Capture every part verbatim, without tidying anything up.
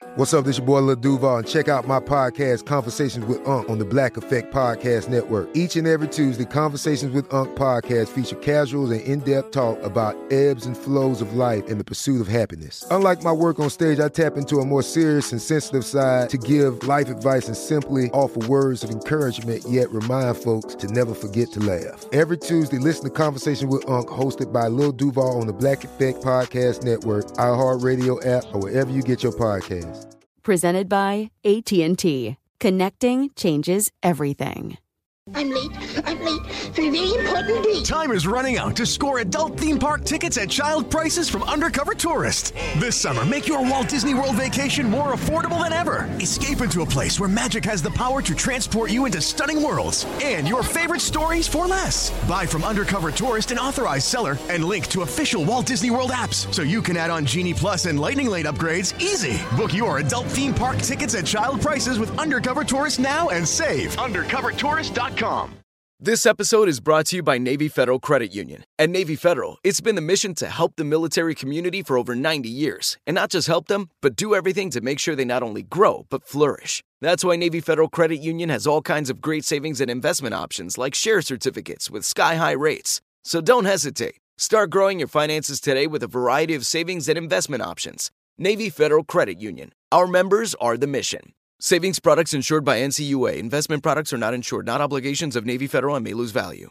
What's up, this your boy Lil Duval, and check out my podcast, Conversations with Unc, on the Black Effect Podcast Network. Each and every Tuesday, Conversations with Unc podcast feature casuals and in-depth talk about ebbs and flows of life and the pursuit of happiness. Unlike my work on stage, I tap into a more serious and sensitive side to give life advice and simply offer words of encouragement, yet remind folks to never forget to laugh. Every Tuesday, listen to Conversations with Unc, hosted by Lil Duval on the Black Effect Podcast Network, iHeartRadio app, or wherever you get your podcasts. Presented by A T and T. Connecting changes everything. I'm late. I'm late for a very important date. Time is running out to score adult theme park tickets at child prices from Undercover Tourist. This summer, make your Walt Disney World vacation more affordable than ever. Escape into a place where magic has the power to transport you into stunning worlds and your favorite stories for less. Buy from Undercover Tourist, an authorized seller, and link to official Walt Disney World apps so you can add on Genie Plus and Lightning Lane upgrades easy. Book your adult theme park tickets at child prices with Undercover Tourist now and save. undercover tourist dot com. This episode is brought to you by Navy Federal Credit Union. At Navy Federal, it's been the mission to help the military community for over ninety years. And not just help them, but do everything to make sure they not only grow, but flourish. That's why Navy Federal Credit Union has all kinds of great savings and investment options like share certificates with sky-high rates. So don't hesitate. Start growing your finances today with a variety of savings and investment options. Navy Federal Credit Union. Our members are the mission. Savings products insured by N C U A. Investment products are not insured, not obligations of Navy Federal and may lose value.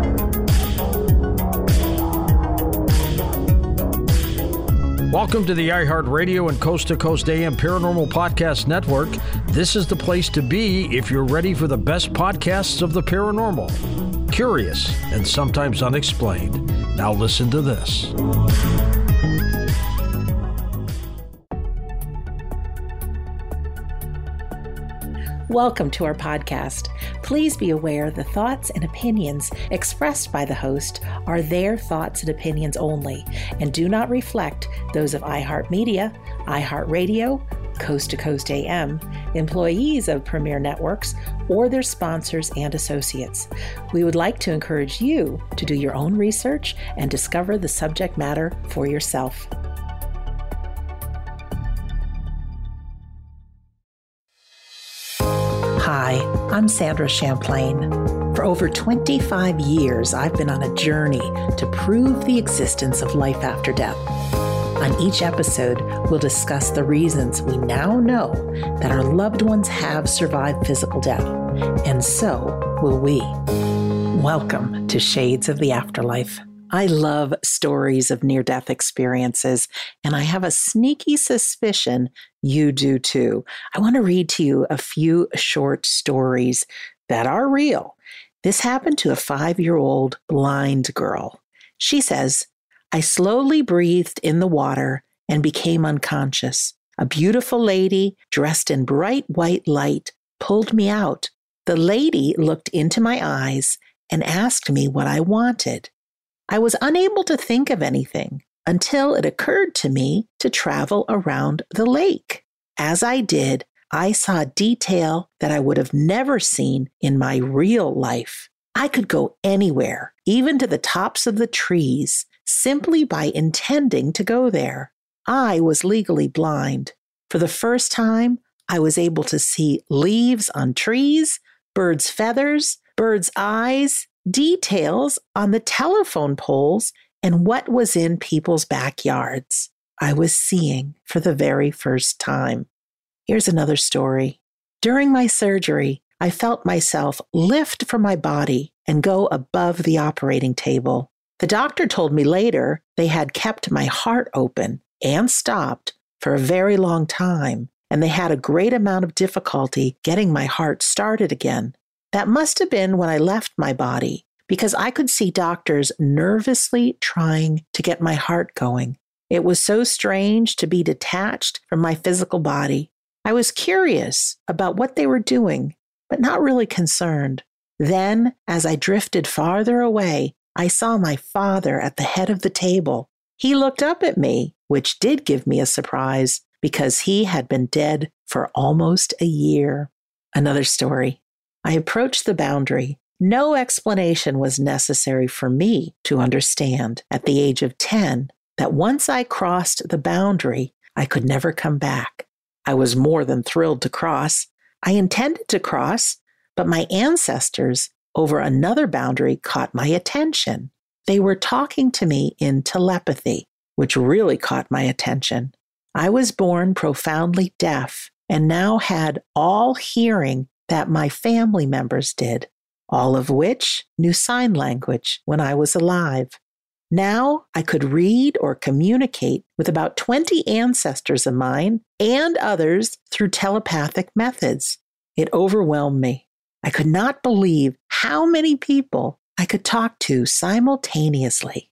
Welcome to the iHeartRadio and Coast to Coast A M Paranormal Podcast Network. This is the place to be if you're ready for the best podcasts of the paranormal. Curious and sometimes unexplained. Now listen to this. Welcome to our podcast. Please be aware the thoughts and opinions expressed by the host are their thoughts and opinions only and do not reflect those of iHeartMedia, iHeartRadio, Coast to Coast A M, employees of Premier Networks, or their sponsors and associates. We would like to encourage you to do your own research and discover the subject matter for yourself. Hi, I'm Sandra Champlain. For over twenty-five years, I've been on a journey to prove the existence of life after death. On each episode, we'll discuss the reasons we now know that our loved ones have survived physical death, and so will we. Welcome to Shades of the Afterlife. I love stories of near-death experiences, and I have a sneaky suspicion you do too. I want to read to you a few short stories that are real. This happened to a five-year-old blind girl. She says, I slowly breathed in the water and became unconscious. A beautiful lady dressed in bright white light pulled me out. The lady looked into my eyes and asked me what I wanted. I was unable to think of anything until it occurred to me to travel around the lake. As I did, I saw detail that I would have never seen in my real life. I could go anywhere, even to the tops of the trees, simply by intending to go there. I was legally blind. For the first time, I was able to see leaves on trees, birds' feathers, birds' eyes, details on the telephone poles, and what was in people's backyards. I was seeing for the very first time. Here's another story. During my surgery, I felt myself lift from my body and go above the operating table. The doctor told me later they had kept my heart open and stopped for a very long time, and they had a great amount of difficulty getting my heart started again. That must have been when I left my body, because I could see doctors nervously trying to get my heart going. It was so strange to be detached from my physical body. I was curious about what they were doing, but not really concerned. Then, as I drifted farther away, I saw my father at the head of the table. He looked up at me, which did give me a surprise, because he had been dead for almost a year. Another story. I approached the boundary. No explanation was necessary for me to understand at the age of ten that once I crossed the boundary, I could never come back. I was more than thrilled to cross. I intended to cross, but my ancestors over another boundary caught my attention. They were talking to me in telepathy, which really caught my attention. I was born profoundly deaf and now had all hearing that my family members did, all of which knew sign language when I was alive. Now I could read or communicate with about twenty ancestors of mine and others through telepathic methods. It overwhelmed me. I could not believe how many people I could talk to simultaneously.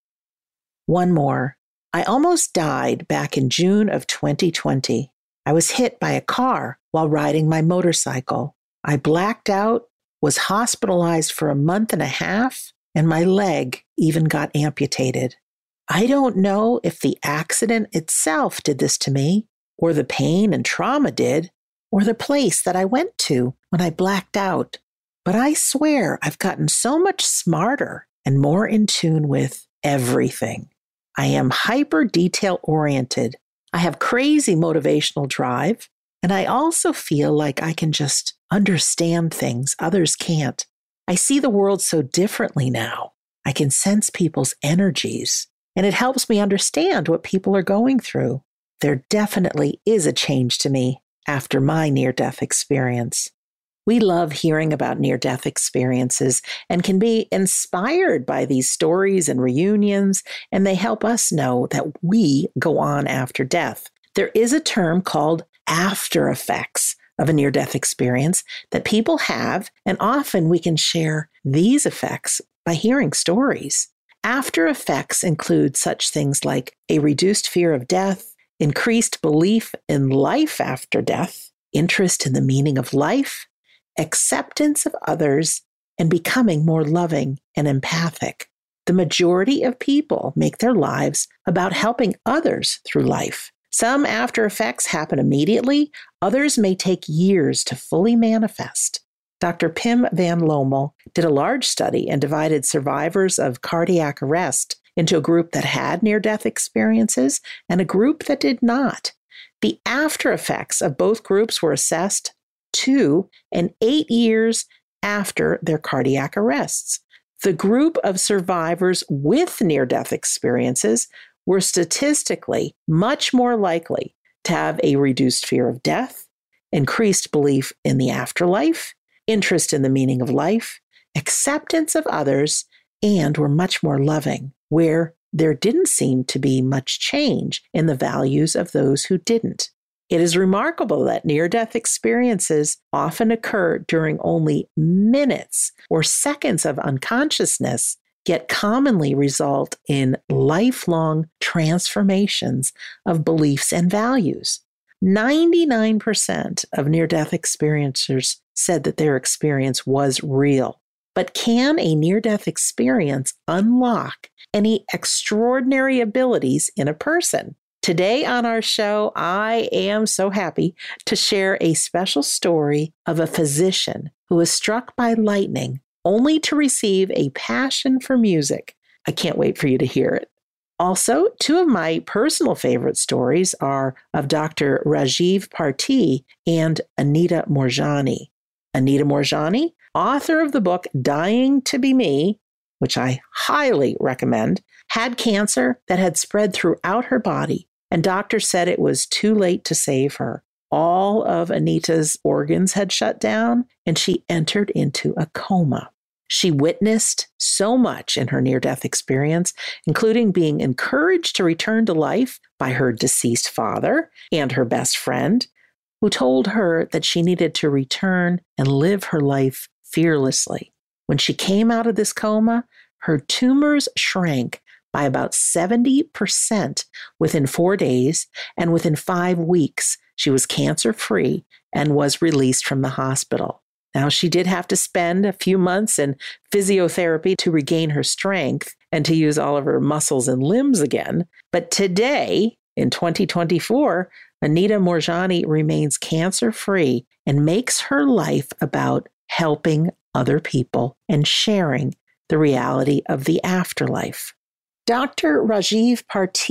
One more. I almost died back in June of twenty twenty. I was hit by a car while riding my motorcycle. I blacked out, was hospitalized for a month and a half, and my leg even got amputated. I don't know if the accident itself did this to me, or the pain and trauma did, or the place that I went to when I blacked out. But I swear I've gotten so much smarter and more in tune with everything. I am hyper detail oriented. I have crazy motivational drive, and I also feel like I can just understand things others can't. I see the world so differently now. I can sense people's energies, and it helps me understand what people are going through. There definitely is a change to me after my near-death experience. We love hearing about near-death experiences and can be inspired by these stories and reunions, and they help us know that we go on after death. There is a term called after effects of a near-death experience that people have, and often we can share these effects by hearing stories. After effects include such things like a reduced fear of death, increased belief in life after death, interest in the meaning of life, acceptance of others, and becoming more loving and empathic. The majority of people make their lives about helping others through life. Some after effects happen immediately. Others may take years to fully manifest. Doctor Pim van Lommel did a large study and divided survivors of cardiac arrest into a group that had near-death experiences and a group that did not. The after effects of both groups were assessed two and eight years after their cardiac arrests. The group of survivors with near-death experiences were statistically much more likely to have a reduced fear of death, increased belief in the afterlife, interest in the meaning of life, acceptance of others, and were much more loving, where there didn't seem to be much change in the values of those who didn't. It is remarkable that near-death experiences often occur during only minutes or seconds of unconsciousness, yet commonly result in lifelong transformations of beliefs and values. ninety-nine percent of near-death experiencers said that their experience was real. But can a near-death experience unlock any extraordinary abilities in a person? Today on our show, I am so happy to share a special story of a physician who was struck by lightning only to receive a passion for music. I can't wait for you to hear it. Also, two of my personal favorite stories are of Doctor Rajiv Parti and Anita Moorjani. Anita Moorjani, author of the book Dying to Be Me, which I highly recommend, had cancer that had spread throughout her body, and doctors said it was too late to save her. All of Anita's organs had shut down, and she entered into a coma. She witnessed so much in her near-death experience, including being encouraged to return to life by her deceased father and her best friend, who told her that she needed to return and live her life fearlessly. When she came out of this coma, her tumors shrank by about seventy percent within four days, and within five weeks, she was cancer-free and was released from the hospital. Now, she did have to spend a few months in physiotherapy to regain her strength and to use all of her muscles and limbs again. But today, in twenty twenty-four, Anita Moorjani remains cancer-free and makes her life about helping other people and sharing the reality of the afterlife. Doctor Rajiv Parti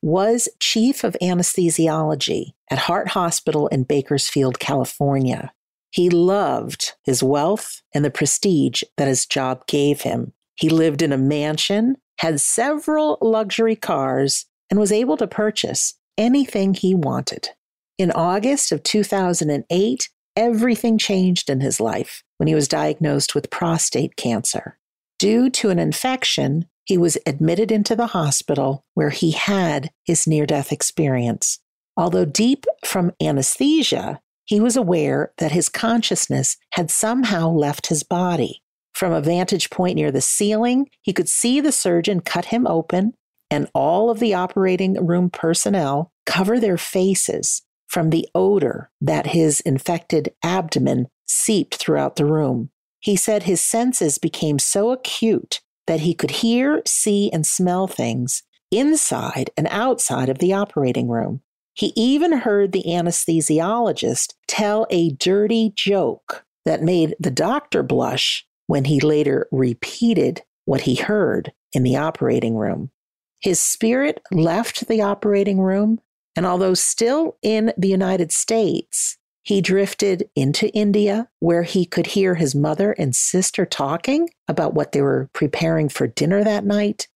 was chief of anesthesiology at Hart Hospital in Bakersfield, California. He loved his wealth and the prestige that his job gave him. He lived in a mansion, had several luxury cars, and was able to purchase anything he wanted. In August of two thousand eight, everything changed in his life when he was diagnosed with prostate cancer. Due to an infection, he was admitted into the hospital where he had his near-death experience. Although deep from anesthesia, he was aware that his consciousness had somehow left his body. From a vantage point near the ceiling, he could see the surgeon cut him open and all of the operating room personnel cover their faces from the odor that his infected abdomen seeped throughout the room. He said his senses became so acute that he could hear, see, and smell things inside and outside of the operating room. He even heard the anesthesiologist tell a dirty joke that made the doctor blush when he later repeated what he heard in the operating room. His spirit left the operating room, and although still in the United States, he drifted into India, where he could hear his mother and sister talking about what they were preparing for dinner that night.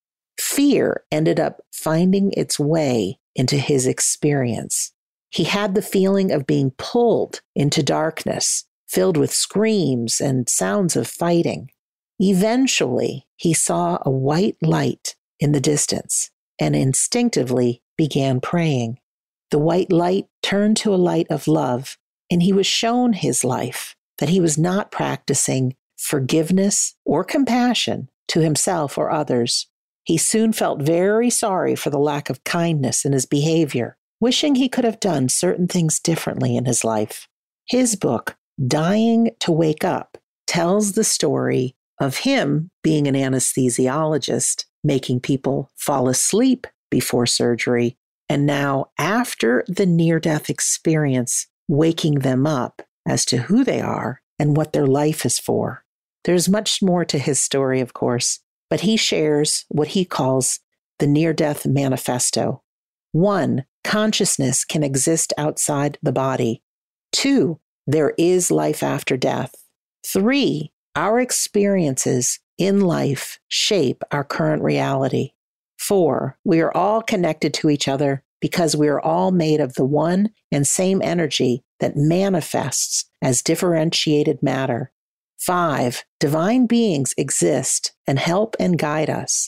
Fear ended up finding its way into his experience. He had the feeling of being pulled into darkness, filled with screams and sounds of fighting. Eventually, he saw a white light in the distance and instinctively began praying. The white light turned to a light of love, and he was shown his life, that he was not practicing forgiveness or compassion to himself or others. He soon felt very sorry for the lack of kindness in his behavior, wishing he could have done certain things differently in his life. His book, Dying to Wake Up, tells the story of him being an anesthesiologist, making people fall asleep before surgery, and now after the near-death experience, waking them up as to who they are and what their life is for. There's much more to his story, of course, but he shares what he calls the near-death manifesto. One, consciousness can exist outside the body. Two, there is life after death. Three, our experiences in life shape our current reality. Four, we are all connected to each other because we are all made of the one and same energy that manifests as differentiated matter. Five, divine beings exist and help and guide us.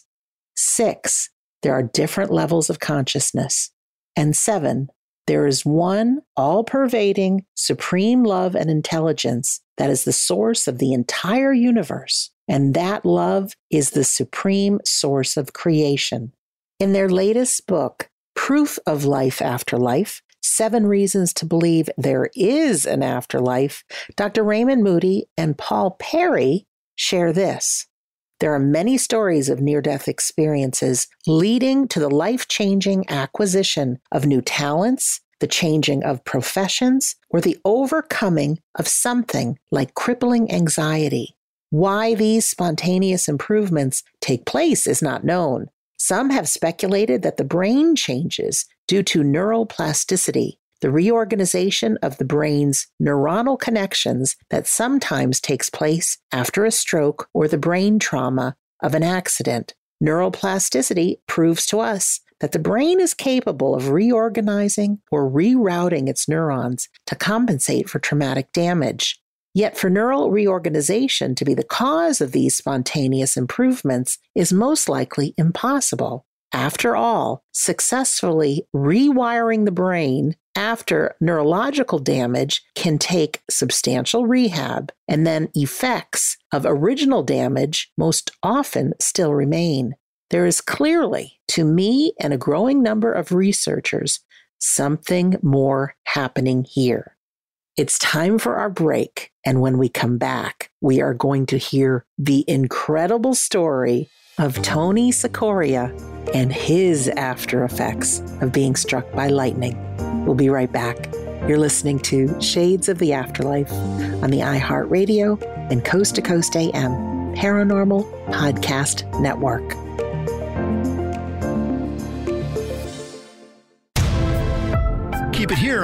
Six, there are different levels of consciousness. And seven, there is one all-pervading, supreme love and intelligence that is the source of the entire universe, and that love is the supreme source of creation. In their latest book, Proof of Life After Life, Seven Reasons to Believe There Is an Afterlife, Doctor Raymond Moody and Paul Perry share this. There are many stories of near-death experiences leading to the life-changing acquisition of new talents, the changing of professions, or the overcoming of something like crippling anxiety. Why these spontaneous improvements take place is not known. Some have speculated that the brain changes due to neuroplasticity, the reorganization of the brain's neuronal connections that sometimes takes place after a stroke or the brain trauma of an accident. Neuroplasticity proves to us that the brain is capable of reorganizing or rerouting its neurons to compensate for traumatic damage. Yet for neural reorganization to be the cause of these spontaneous improvements is most likely impossible. After all, successfully rewiring the brain after neurological damage can take substantial rehab, and then effects of original damage most often still remain. There is clearly, to me and a growing number of researchers, something more happening here. It's time for our break, and when we come back, we are going to hear the incredible story of Tony Cicoria and his after effects of being struck by lightning. We'll be right back. You're listening to Shades of the Afterlife on the iHeartRadio and Coast to Coast A M Paranormal Podcast Network.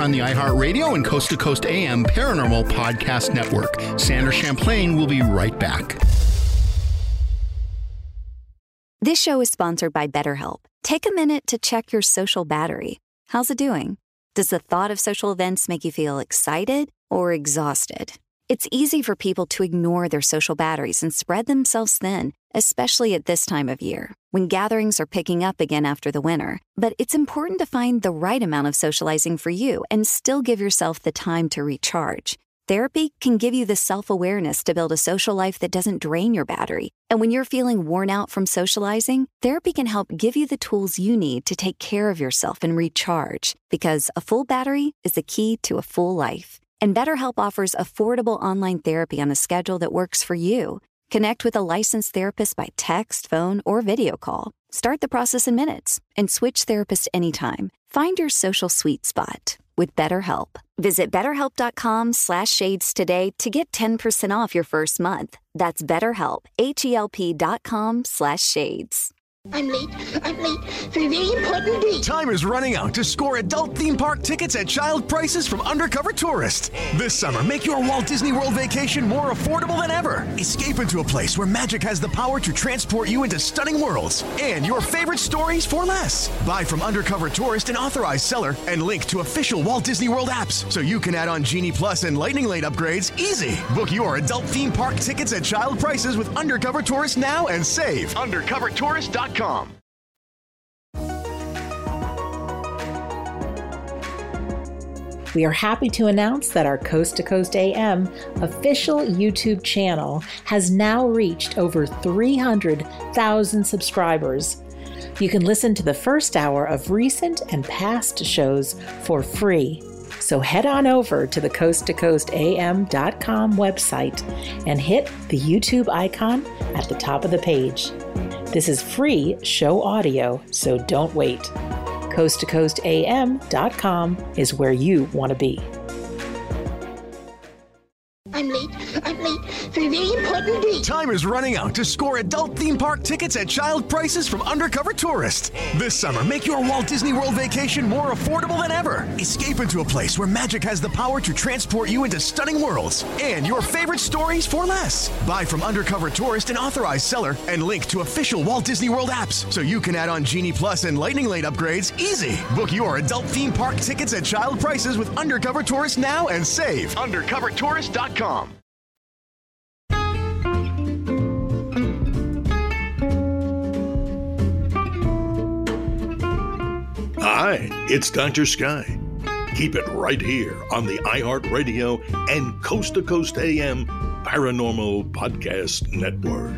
on the iHeartRadio and Coast to Coast A M Paranormal Podcast Network. Sandra Champlain will be right back. This show is sponsored by BetterHelp. Take a minute to check your social battery. How's it doing? Does the thought of social events make you feel excited or exhausted? It's easy for people to ignore their social batteries and spread themselves thin, especially at this time of year, when gatherings are picking up again after the winter. But it's important to find the right amount of socializing for you and still give yourself the time to recharge. Therapy can give you the self-awareness to build a social life that doesn't drain your battery. And when you're feeling worn out from socializing, therapy can help give you the tools you need to take care of yourself and recharge. Because a full battery is the key to a full life. And BetterHelp offers affordable online therapy on a schedule that works for you. Connect with a licensed therapist by text, phone, or video call. Start the process in minutes and switch therapists anytime. Find your social sweet spot with BetterHelp. Visit betterhelp.com slash shades today to get ten percent off your first month. That's BetterHelp, H-E-L-P dot com slash shades. I'm late. I'm late for a very important date. Time is running out to score adult theme park tickets at child prices from Undercover Tourist. This summer, make your Walt Disney World vacation more affordable than ever. Escape into a place where magic has the power to transport you into stunning worlds and your favorite stories for less. Buy from Undercover Tourist, an authorized seller, and link to official Walt Disney World apps so you can add on Genie Plus and Lightning Lane upgrades easy. Book your adult theme park tickets at child prices with Undercover Tourist now and save. undercover tourist dot com. We are happy to announce that our Coast to Coast A M official YouTube channel has now reached over three hundred thousand subscribers. You can listen to the first hour of recent and past shows for free. So head on over to the coast to coast A M dot com website and hit the YouTube icon at the top of the page. This is free show audio, so don't wait. coast to coast A M dot com is where you want to be. I'm late. I'm late for a very important date. Time is running out to score adult theme park tickets at child prices from Undercover Tourist. This summer, make your Walt Disney World vacation more affordable than ever. Escape into a place where magic has the power to transport you into stunning worlds and your favorite stories for less. Buy from Undercover Tourist, an authorized seller, and link to official Walt Disney World apps so you can add on Genie Plus and Lightning Lane upgrades easy. Book your adult theme park tickets at child prices with Undercover Tourist now and save. undercover tourist dot com. Hi, it's Doctor Sky. Keep it right here on the iHeartRadio and Coast to Coast A M Paranormal Podcast Network.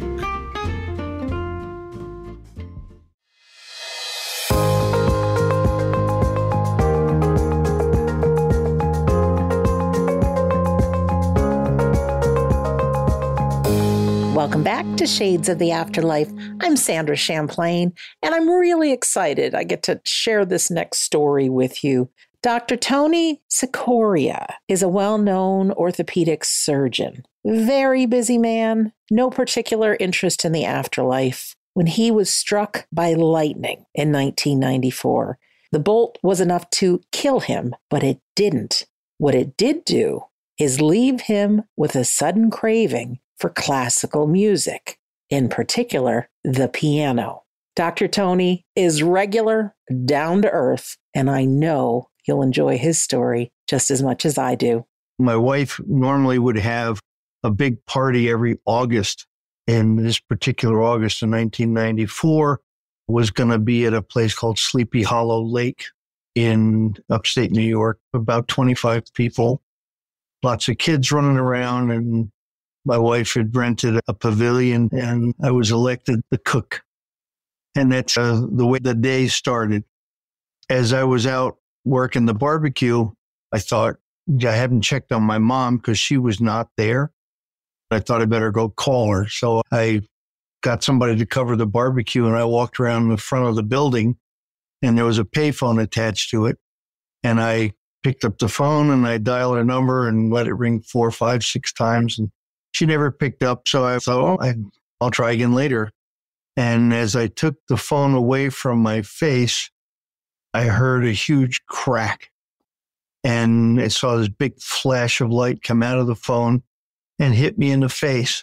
Welcome back to Shades of the Afterlife. I'm Sandra Champlain, and I'm really excited I get to share this next story with you. Doctor Tony Cicoria is a well-known orthopedic surgeon. Very busy man, no particular interest in the afterlife. When he was struck by lightning in nineteen ninety-four, the bolt was enough to kill him, but it didn't. What it did do is leave him with a sudden craving for classical music, in particular, the piano. Doctor Tony is regular, down to earth, and I know you'll enjoy his story just as much as I do. My wife normally would have a big party every August. And this particular August in nineteen ninety-four was going to be at a place called Sleepy Hollow Lake in upstate New York, about twenty-five people, lots of kids running around, and my wife had rented a pavilion, and I was elected the cook. And that's uh, the way the day started. As I was out working the barbecue, I thought, I haven't checked on my mom because she was not there. I thought I better go call her. So I got somebody to cover the barbecue, and I walked around the front of the building, and there was a payphone attached to it. And I picked up the phone, and I dialed her number and let it ring four, five, six times. And she never picked up, so I thought, oh, I, I'll try again later. And as I took the phone away from my face, I heard a huge crack. And I saw this big flash of light come out of the phone and hit me in the face.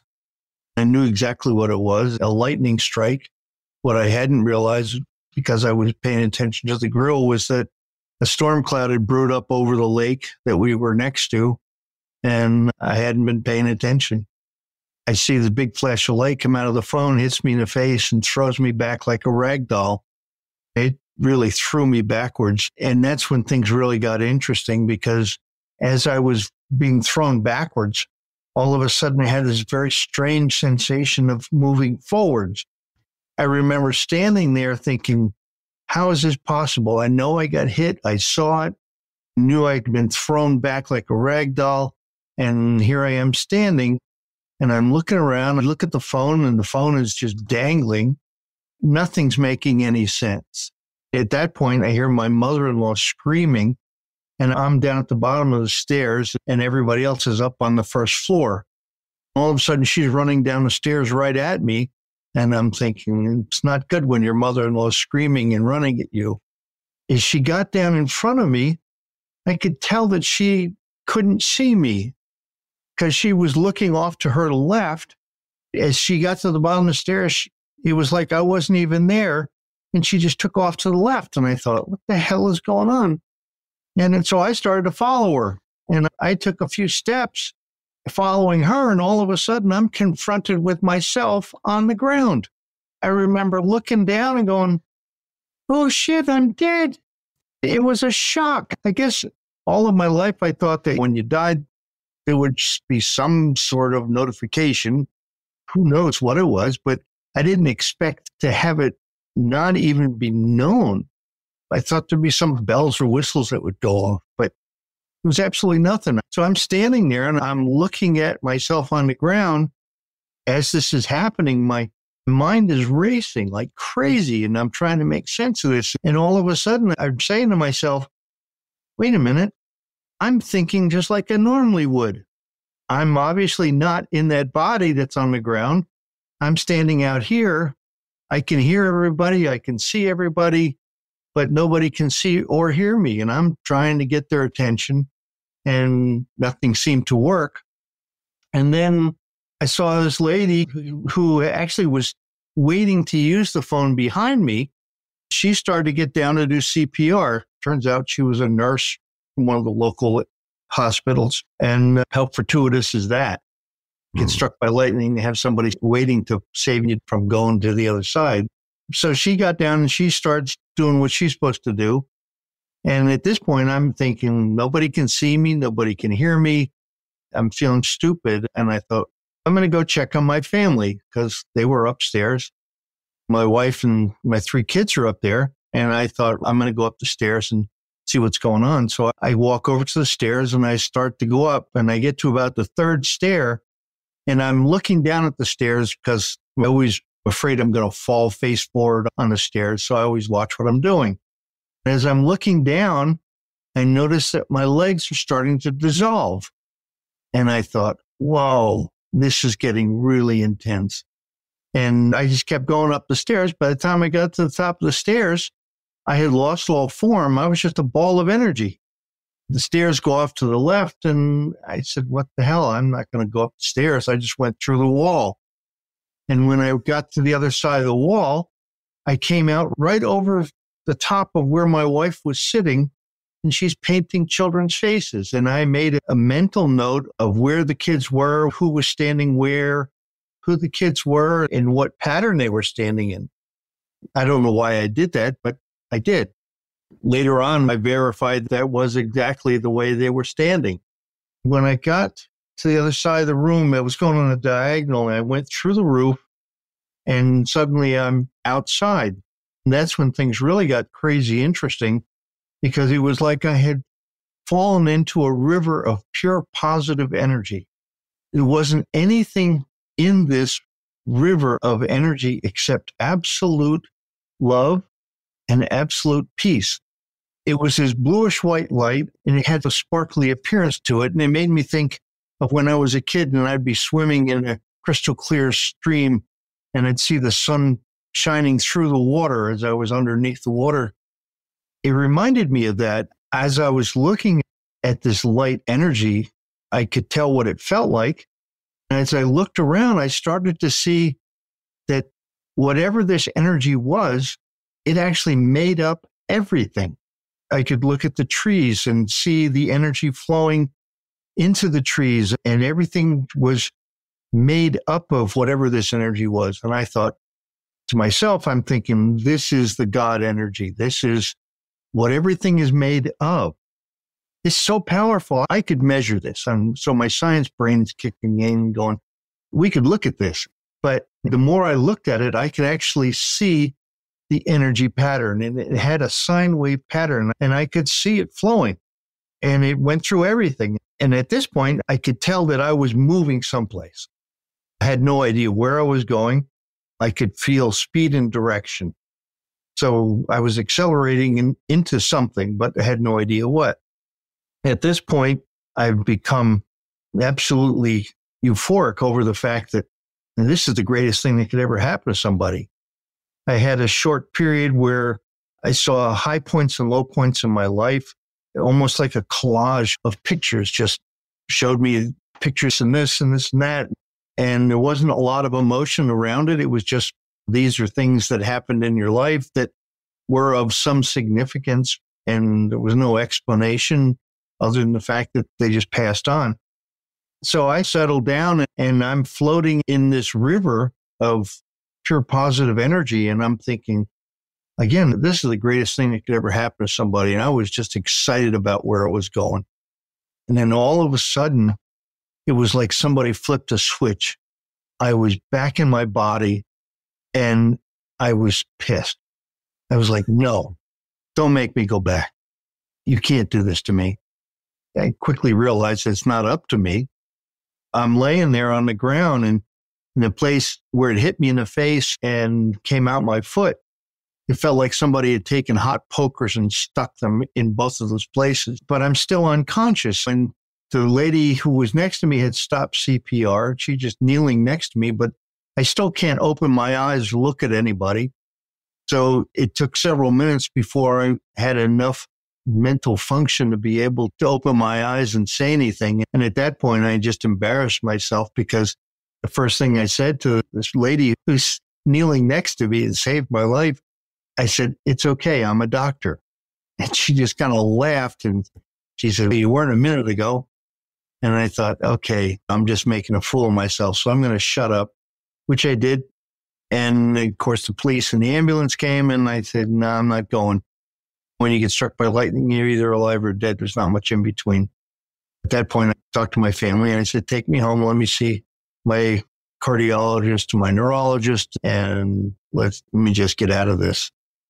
I knew exactly what it was, a lightning strike. What I hadn't realized, because I was paying attention to the grill, was that a storm cloud had brewed up over the lake that we were next to, and I hadn't been paying attention. I see the big flash of light come out of the phone, hits me in the face, and throws me back like a rag doll. It really threw me backwards. And that's when things really got interesting, because as I was being thrown backwards, all of a sudden I had this very strange sensation of moving forwards. I remember standing there thinking, how is this possible? I know I got hit. I saw it, knew I'd been thrown back like a rag doll. And here I am standing, and I'm looking around. I look at the phone, and the phone is just dangling. Nothing's making any sense. At that point, I hear my mother-in-law screaming, and I'm down at the bottom of the stairs, and everybody else is up on the first floor. All of a sudden, she's running down the stairs right at me, and I'm thinking, it's not good when your mother-in-law is screaming and running at you. As she got down in front of me, I could tell that she couldn't see me because she was looking off to her left. As she got to the bottom of the stairs, it was like I wasn't even there, and she just took off to the left. And I thought, what the hell is going on? And then, so I started to follow her, and I took a few steps following her, and all of a sudden I'm confronted with myself on the ground. I remember looking down and going, oh shit, I'm dead. It was a shock. I guess all of my life I thought that when you died, there would be some sort of notification. Who knows what it was, but I didn't expect to have it not even be known. I thought there'd be some bells or whistles that would go off, but it was absolutely nothing. So I'm standing there and I'm looking at myself on the ground. As this is happening, my mind is racing like crazy, and I'm trying to make sense of this. And all of a sudden, I'm saying to myself, wait a minute, I'm thinking just like I normally would. I'm obviously not in that body that's on the ground. I'm standing out here. I can hear everybody. I can see everybody, but nobody can see or hear me. And I'm trying to get their attention, and nothing seemed to work. And then I saw this lady who actually was waiting to use the phone behind me. She started to get down to do C P R. Turns out she was a nurse from one of the local hospitals. And how fortuitous is that? Get struck by lightning, have somebody waiting to save you from going to the other side. So she got down and she starts doing what she's supposed to do. And at this point, I'm thinking, nobody can see me. Nobody can hear me. I'm feeling stupid. And I thought, I'm going to go check on my family, because they were upstairs. My wife and my three kids are up there. And I thought, I'm going to go up the stairs and see what's going on. So I walk over to the stairs and I start to go up, and I get to about the third stair, and I'm looking down at the stairs because I'm always afraid I'm going to fall face forward on the stairs. So I always watch what I'm doing. As I'm looking down, I notice that my legs are starting to dissolve. And I thought, whoa, this is getting really intense. And I just kept going up the stairs. By the time I got to the top of the stairs, I had lost all form. I was just a ball of energy. The stairs go off to the left, and I said, what the hell? I'm not going to go up the stairs. I just went through the wall. And when I got to the other side of the wall, I came out right over the top of where my wife was sitting, and she's painting children's faces. And I made a mental note of where the kids were, who was standing where, who the kids were, and what pattern they were standing in. I don't know why I did that, but I did. Later on, I verified that was exactly the way they were standing. When I got to the other side of the room, I was going on a diagonal, and I went through the roof, and suddenly I'm outside. And that's when things really got crazy interesting, because it was like I had fallen into a river of pure positive energy. There wasn't anything in this river of energy except absolute love and absolute peace. It was this bluish white light, and it had a sparkly appearance to it. And it made me think of when I was a kid and I'd be swimming in a crystal clear stream, and I'd see the sun shining through the water as I was underneath the water. It reminded me of that as I was looking at this light energy. I could tell what it felt like. And as I looked around, I started to see that whatever this energy was, it actually made up everything. I could look at the trees and see the energy flowing into the trees, and everything was made up of whatever this energy was. And I thought to myself, I'm thinking, this is the God energy. This is what everything is made of. It's so powerful. I could measure this. And so my science brain is kicking in, going, we could look at this. But the more I looked at it, I could actually see the energy pattern, and it had a sine wave pattern, and I could see it flowing, and it went through everything. And at this point, I could tell that I was moving someplace. I had no idea where I was going. I could feel speed and direction. So I was accelerating in, into something, but I had no idea what. At this point, I've become absolutely euphoric over the fact that this is the greatest thing that could ever happen to somebody. I had a short period where I saw high points and low points in my life, almost like a collage of pictures, just showed me pictures and this and this and that. And there wasn't a lot of emotion around it. It was just, these are things that happened in your life that were of some significance, and there was no explanation other than the fact that they just passed on. So I settled down, and I'm floating in this river of pure positive energy. And I'm thinking, again, this is the greatest thing that could ever happen to somebody. And I was just excited about where it was going. And then all of a sudden, it was like somebody flipped a switch. I was back in my body, and I was pissed. I was like, no, don't make me go back. You can't do this to me. I quickly realized it's not up to me. I'm laying there on the ground, and in the place where it hit me in the face and came out my foot, it felt like somebody had taken hot pokers and stuck them in both of those places. But I'm still unconscious. And the lady who was next to me had stopped C P R. She's just kneeling next to me, but I still can't open my eyes or look at anybody. So it took several minutes before I had enough mental function to be able to open my eyes and say anything. And at that point, I just embarrassed myself, because the first thing I said to this lady who's kneeling next to me and saved my life, I said, it's okay, I'm a doctor. And she just kind of laughed, and she said, you weren't a minute ago. And I thought, okay, I'm just making a fool of myself, so I'm going to shut up, which I did. And of course, the police and the ambulance came, and I said, no, I'm not going. When you get struck by lightning, you're either alive or dead. There's not much in between. At that point, I talked to my family, and I said, take me home. Let me see my cardiologist, my neurologist, and let's, let me just get out of this.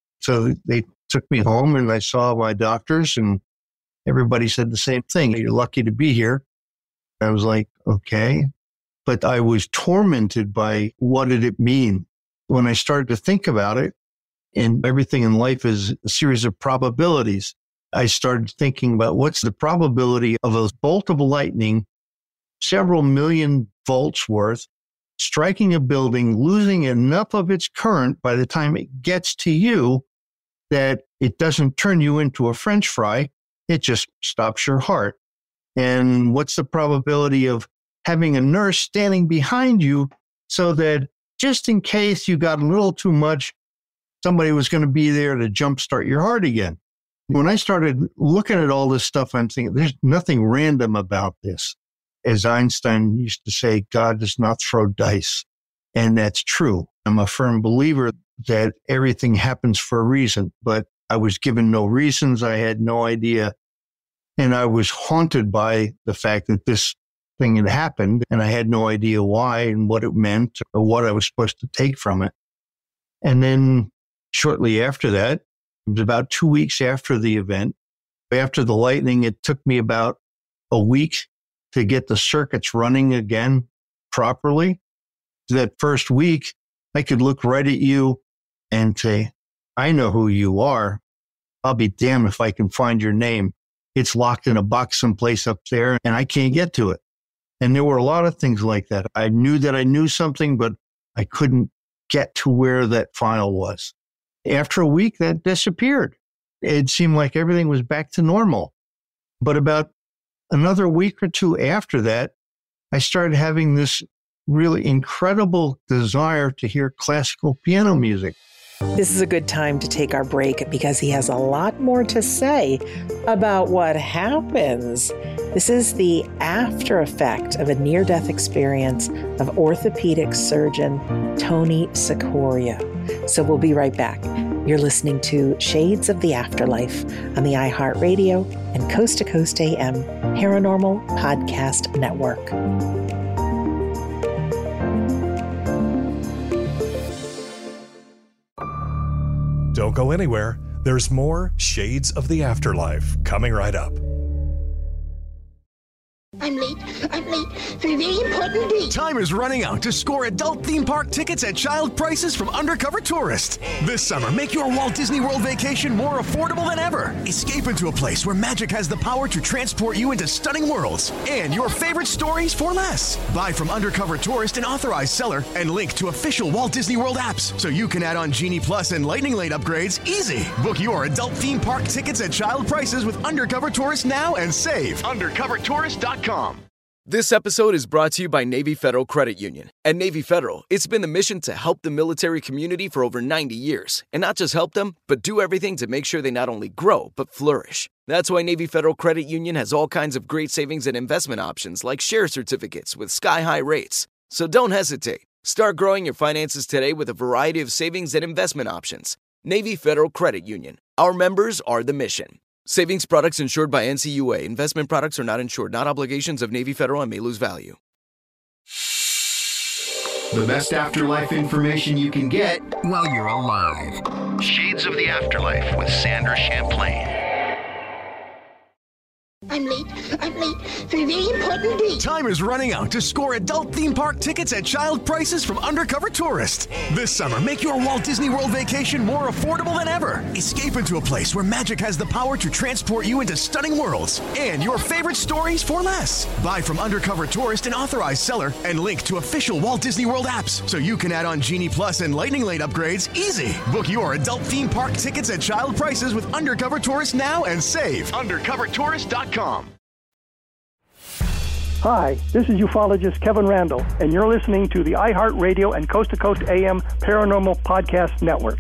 So they took me home, and I saw my doctors, and everybody said the same thing. You're lucky to be here. I was like, okay. But I was tormented by what did it mean? When I started to think about it, and everything in life is a series of probabilities, I started thinking about what's the probability of a bolt of lightning, several million volts worth, striking a building, losing enough of its current by the time it gets to you that it doesn't turn you into a French fry, it just stops your heart. And what's the probability of having a nurse standing behind you so that just in case you got a little too much, somebody was going to be there to jumpstart your heart again? When I started looking at all this stuff, I'm thinking, there's nothing random about this. As Einstein used to say, God does not throw dice. And that's true. I'm a firm believer that everything happens for a reason, but I was given no reasons. I had no idea. And I was haunted by the fact that this thing had happened, and I had no idea why and what it meant or what I was supposed to take from it. And then shortly after that, it was about two weeks after the event, after the lightning, it took me about a week to get the circuits running again properly. That first week, I could look right at you and say, I know who you are. I'll be damned if I can find your name. It's locked in a box someplace up there, and I can't get to it. And there were a lot of things like that. I knew that I knew something, but I couldn't get to where that file was. After a week, that disappeared. It seemed like everything was back to normal. But about Another week or two after that, I started having this really incredible desire to hear classical piano music. This is a good time to take our break because he has a lot more to say about what happens. This is the after effect of a near-death experience of orthopedic surgeon Tony Cicoria. So we'll be right back. You're listening to Shades of the Afterlife on the iHeartRadio and Coast to Coast A M Paranormal Podcast Network. Don't go anywhere. There's more Shades of the Afterlife coming right up. I'm late. I'm late for a very important date. Time is running out to score adult theme park tickets at child prices from Undercover Tourist. This summer, make your Walt Disney World vacation more affordable than ever. Escape into a place where magic has the power to transport you into stunning worlds and your favorite stories for less. Buy from Undercover Tourist, an authorized seller, and link to official Walt Disney World apps so you can add on Genie Plus and Lightning Lane upgrades easy. Book your adult theme park tickets at child prices with Undercover Tourist now and save. undercover tourist dot com. This episode is brought to you by Navy Federal Credit Union. At Navy Federal, it's been the mission to help the military community for over ninety years. And not just help them, but do everything to make sure they not only grow, but flourish. That's why Navy Federal Credit Union has all kinds of great savings and investment options like share certificates with sky-high rates. So don't hesitate. Start growing your finances today with a variety of savings and investment options. Navy Federal Credit Union. Our members are the mission. Savings products insured by N C U A. Investment products are not insured, not obligations of Navy Federal and may lose value. The best afterlife information you can get while you're alive. Shades of the Afterlife with Sandra Champlain. I'm late. I'm late for a very important date. Time is running out to score adult theme park tickets at child prices from Undercover Tourist. This summer, make your Walt Disney World vacation more affordable than ever. Escape into a place where magic has the power to transport you into stunning worlds and your favorite stories for less. Buy from Undercover Tourist, an authorized seller, and link to official Walt Disney World apps so you can add on Genie Plus and Lightning Lane upgrades easy. Book your adult theme park tickets at child prices with Undercover Tourist now and save. undercover tourist dot com. Hi, this is ufologist Kevin Randall, and you're listening to the iHeartRadio and Coast to Coast A M Paranormal Podcast Network.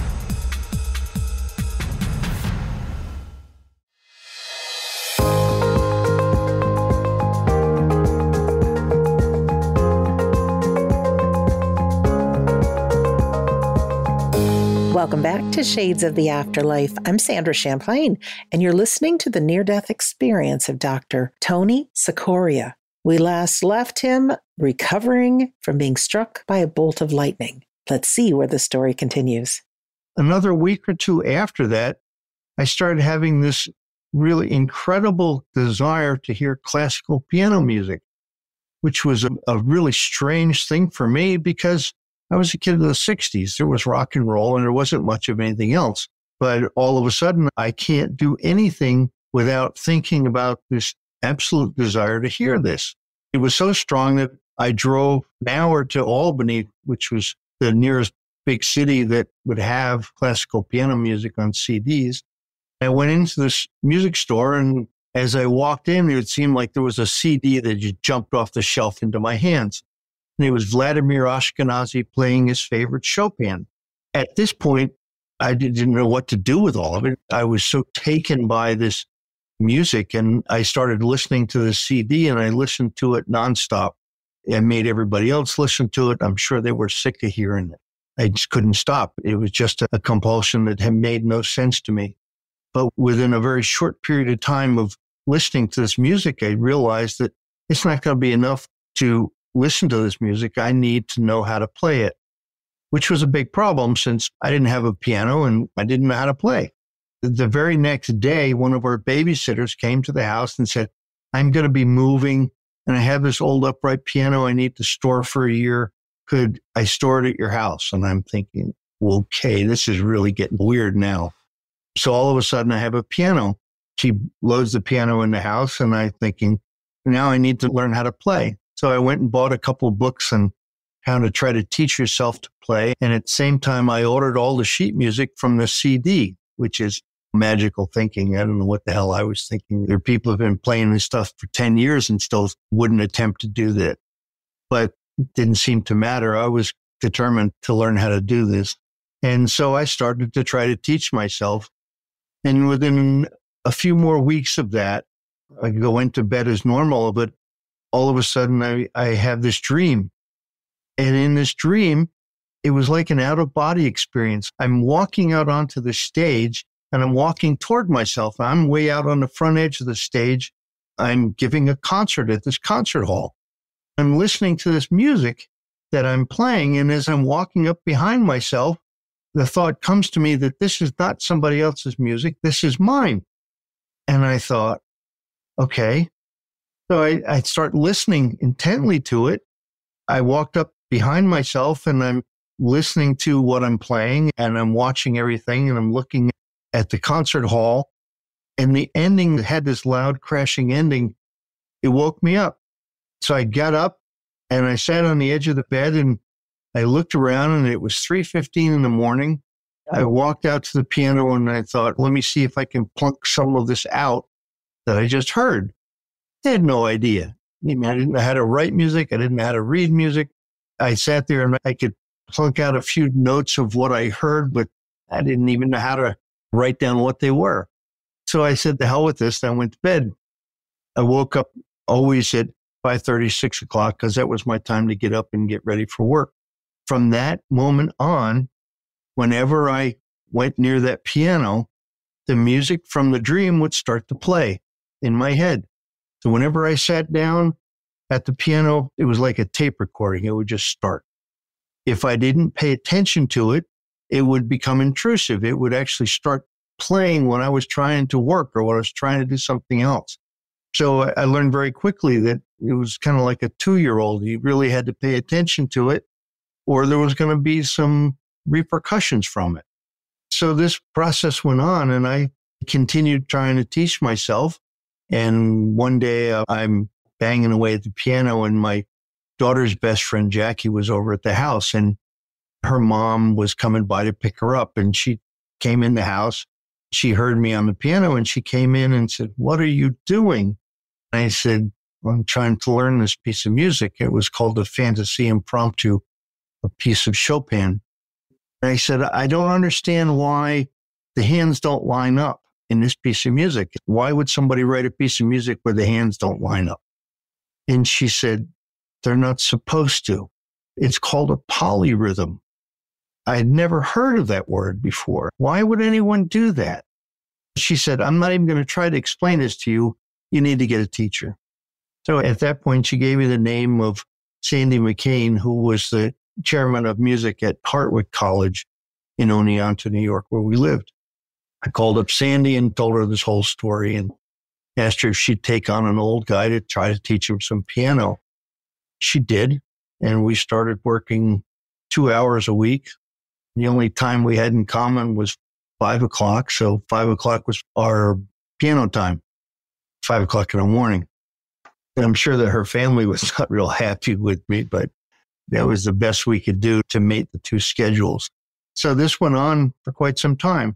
Welcome back to Shades of the Afterlife. I'm Sandra Champlain, and you're listening to the near-death experience of Doctor Tony Cicoria. We last left him recovering from being struck by a bolt of lightning. Let's see where the story continues. Another week or two after that, I started having this really incredible desire to hear classical piano music, which was a, a really strange thing for me because I was a kid of the sixties. There was rock and roll and there wasn't much of anything else. But all of a sudden, I can't do anything without thinking about this absolute desire to hear this. It was so strong that I drove an hour to Albany, which was the nearest big city that would have classical piano music on C Ds. I went into this music store, and as I walked in, it would seem like there was a C D that just jumped off the shelf into my hands. And it was Vladimir Ashkenazy playing his favorite Chopin. At this point, I didn't know what to do with all of it. I was so taken by this music, and I started listening to the C D, and I listened to it nonstop. I made everybody else listen to it. I'm sure they were sick of hearing it. I just couldn't stop. It was just a compulsion that had made no sense to me. But within a very short period of time of listening to this music, I realized that it's not going to be enough to listen to this music. I need to know how to play it, which was a big problem since I didn't have a piano and I didn't know how to play. The very next day, one of our babysitters came to the house and said, I'm going to be moving and I have this old upright piano I need to store for a year. Could I store it at your house? And I'm thinking, well, okay, this is really getting weird now. So all of a sudden I have a piano. She loads the piano in the house and I'm thinking, now I need to learn how to play. So I went and bought a couple of books on how to try to teach yourself to play. And at the same time, I ordered all the sheet music from the C D, which is magical thinking. I don't know what the hell I was thinking. There are people who have been playing this stuff for ten years and still wouldn't attempt to do that. But it didn't seem to matter. I was determined to learn how to do this. And so I started to try to teach myself. And within a few more weeks of that, I could go into bed as normal, but all of a sudden I, I have this dream. And in this dream, it was like an out-of-body experience. I'm walking out onto the stage and I'm walking toward myself. I'm way out on the front edge of the stage. I'm giving a concert at this concert hall. I'm listening to this music that I'm playing. And as I'm walking up behind myself, the thought comes to me that this is not somebody else's music. This is mine. And I thought, okay. So I, I start listening intently to it. I walked up behind myself and I'm listening to what I'm playing and I'm watching everything and I'm looking at the concert hall. And the ending had this loud crashing ending. It woke me up. So I got up and I sat on the edge of the bed and I looked around and it was three fifteen in the morning. I walked out to the piano and I thought, let me see if I can plunk some of this out that I just heard. I had no idea. I mean, I didn't know how to write music. I didn't know how to read music. I sat there and I could plunk out a few notes of what I heard, but I didn't even know how to write down what they were. So I said, the hell with this. And I went to bed. I woke up always at five thirty, six o'clock, because that was my time to get up and get ready for work. From that moment on, whenever I went near that piano, the music from the dream would start to play in my head. So whenever I sat down at the piano, it was like a tape recording. It would just start. If I didn't pay attention to it, it would become intrusive. It would actually start playing when I was trying to work or when I was trying to do something else. So I learned very quickly that it was kind of like a two-year-old. You really had to pay attention to it, or there was going to be some repercussions from it. So this process went on, and I continued trying to teach myself. And one day uh, I'm banging away at the piano, and my daughter's best friend, Jackie, was over at the house, and her mom was coming by to pick her up. And she came in the house. She heard me on the piano, and she came in and said, "What are you doing?" And I said, well, "I'm trying to learn this piece of music." It was called the Fantasy Impromptu, a piece of Chopin. And I said, "I don't understand why the hands don't line up in this piece of music. Why would somebody write a piece of music where the hands don't line up?" And she said, "They're not supposed to. It's called a polyrhythm." I had never heard of that word before. Why would anyone do that? She said, "I'm not even going to try to explain this to you. You need to get a teacher." So at that point, she gave me the name of Sandy McCain, who was the chairman of music at Hartwick College in Oneonta, New York, where we lived. I called up Sandy and told her this whole story and asked her if she'd take on an old guy to try to teach him some piano. She did, and we started working two hours a week. The only time we had in common was five o'clock, so five o'clock was our piano time, five o'clock in the morning. And I'm sure that her family was not real happy with me, but that was the best we could do to mate the two schedules. So this went on for quite some time.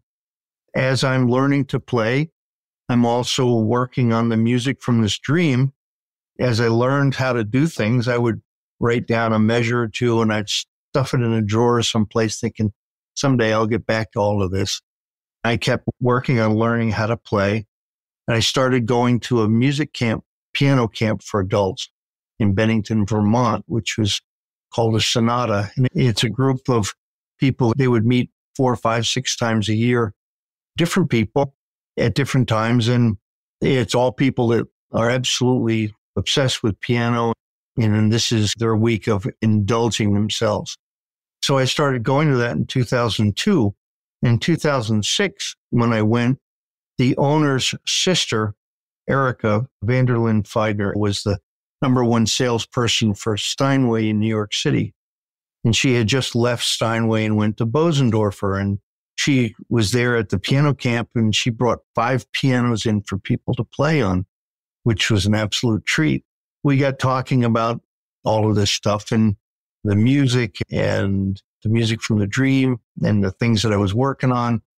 As I'm learning to play, I'm also working on the music from this dream. As I learned how to do things, I would write down a measure or two and I'd stuff it in a drawer someplace thinking, someday I'll get back to all of this. I kept working on learning how to play. And I started going to a music camp, piano camp for adults in Bennington, Vermont, which was called a Sonata. And it's a group of people. They would meet four, five, six times a year, different people at different times. And it's all people that are absolutely obsessed with piano. And this is their week of indulging themselves. So I started going to that in two thousand two. In two thousand six, when I went, the owner's sister, Erica Vanderlyn Feidner, was the number one salesperson for Steinway in New York City. And she had just left Steinway and went to Bosendorfer. And she was there at the piano camp, and she brought five pianos in for people to play on, which was an absolute treat. We got talking about all of this stuff and the music and the music from the dream and the things that I was working on.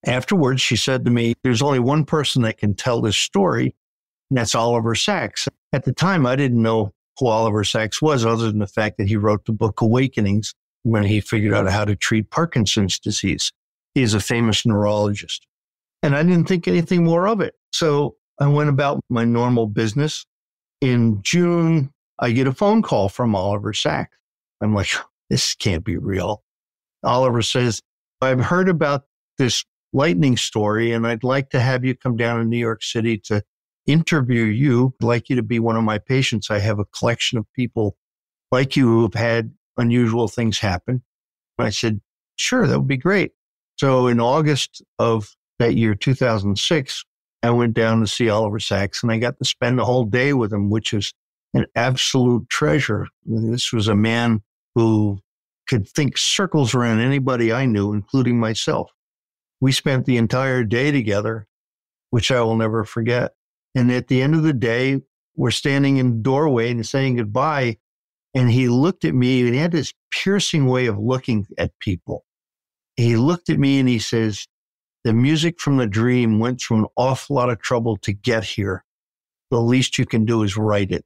Afterwards, she said to me, there's only one person that can tell this story, and that's Oliver Sacks. At the time, I didn't know who Oliver Sacks was, other than the fact that he wrote the book Awakenings when he figured out how to treat Parkinson's disease. He is a famous neurologist. And I didn't think anything more of it. So I went about my normal business. In June, I get a phone call from Oliver Sacks. I'm like, this can't be real. Oliver says, I've heard about this lightning story, and I'd like to have you come down to New York City to interview you. I'd like you to be one of my patients. I have a collection of people like you who have had unusual things happen. I said, sure, that would be great. So in August of that year, two thousand six, I went down to see Oliver Sacks, and I got to spend the whole day with him, which is an absolute treasure. This was a man who could think circles around anybody I knew, including myself. We spent the entire day together, which I will never forget. And at the end of the day, we're standing in the doorway and saying goodbye. And he looked at me, and he had this piercing way of looking at people. He looked at me and he says, the music from the dream went through an awful lot of trouble to get here. The least you can do is write it.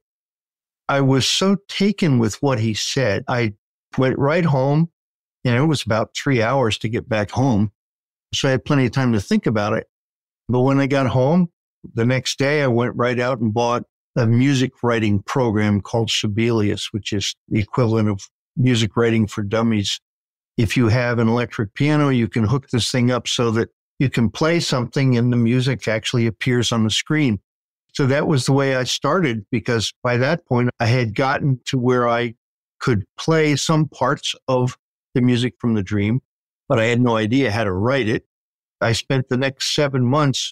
I was so taken with what he said. I went right home, and it was about three hours to get back home. So I had plenty of time to think about it. But when I got home, the next day, I went right out and bought a music writing program called Sibelius, which is the equivalent of music writing for dummies. If you have an electric piano, you can hook this thing up so that you can play something and the music actually appears on the screen. So that was the way I started, because by that point, I had gotten to where I could play some parts of the music from the dream, but I had no idea how to write it. I spent the next seven months,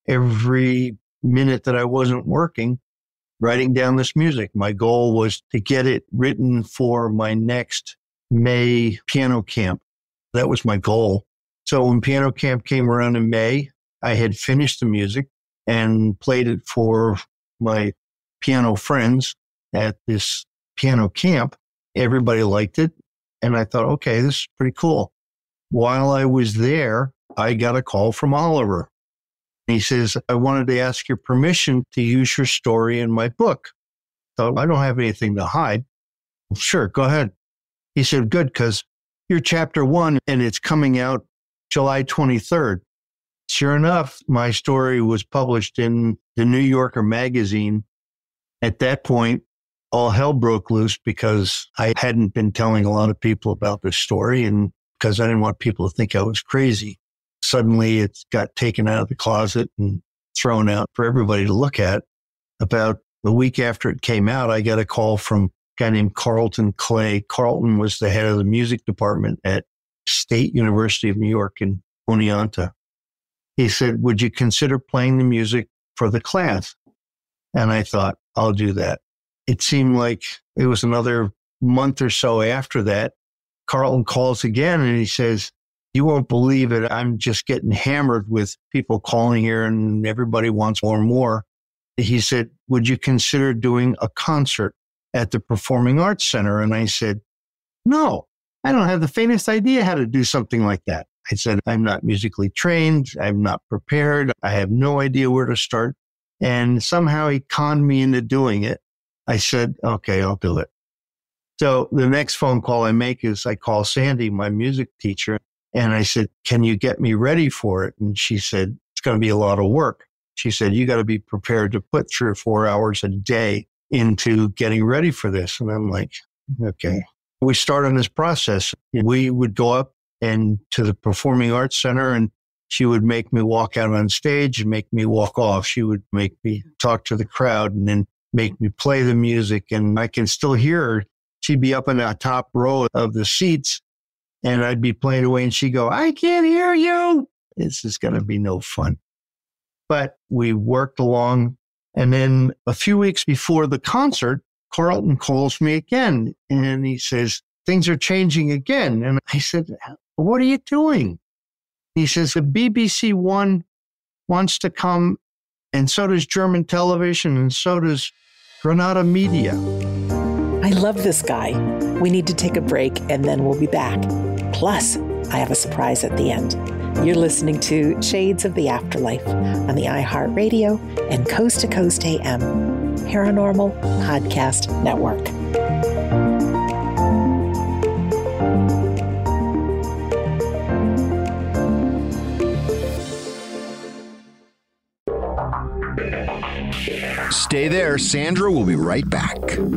every minute that I wasn't working, writing down this music. My goal was to get it written for my next May piano camp. That was my goal. So when piano camp came around in May, I had finished the music and played it for my piano friends at this piano camp. Everybody liked it. And I thought, okay, this is pretty cool. While I was there, I got a call from Oliver. He says, I wanted to ask your permission to use your story in my book. So I don't have anything to hide. Well, sure, go ahead. He said, good, because you're chapter one and it's coming out July twenty-third. Sure enough, my story was published in the New Yorker magazine. At that point, all hell broke loose because I hadn't been telling a lot of people about this story, and because I didn't want people to think I was crazy. Suddenly, it got taken out of the closet and thrown out for everybody to look at. About a week after it came out, I got a call from a guy named Carlton Clay. Carlton was the head of the music department at State University of New York in Oneonta. He said, would you consider playing the music for the class? And I thought, I'll do that. It seemed like it was another month or so after that. Carlton calls again and he says, you won't believe it. I'm just getting hammered with people calling here and everybody wants more and more. He said, would you consider doing a concert at the Performing Arts Center? And I said, no, I don't have the faintest idea how to do something like that. I said, I'm not musically trained. I'm not prepared. I have no idea where to start. And somehow he conned me into doing it. I said, okay, I'll do it. So the next phone call I make is I call Sandy, my music teacher, and I said, can you get me ready for it? And she said, it's going to be a lot of work. She said, you got to be prepared to put three or four hours a day into getting ready for this. And I'm like, okay. We start on this process. We would go up and to the Performing Arts Center, and she would make me walk out on stage and make me walk off. She would make me talk to the crowd and then make me play the music. And I can still hear her. She'd be up in the top row of the seats, and I'd be playing away, and she'd go, I can't hear you. This is going to be no fun. But we worked along. And then a few weeks before the concert, Carlton calls me again, and he says, things are changing again. And I said, what are you doing? He says, the B B C One wants to come, and so does German television, and so does Granada Media. I love this guy. We need to take a break, and then we'll be back. Plus, I have a surprise at the end. You're listening to Shades of the Afterlife on the iHeartRadio and Coast to Coast A M Paranormal Podcast Network. Stay there. Sandra will be right back.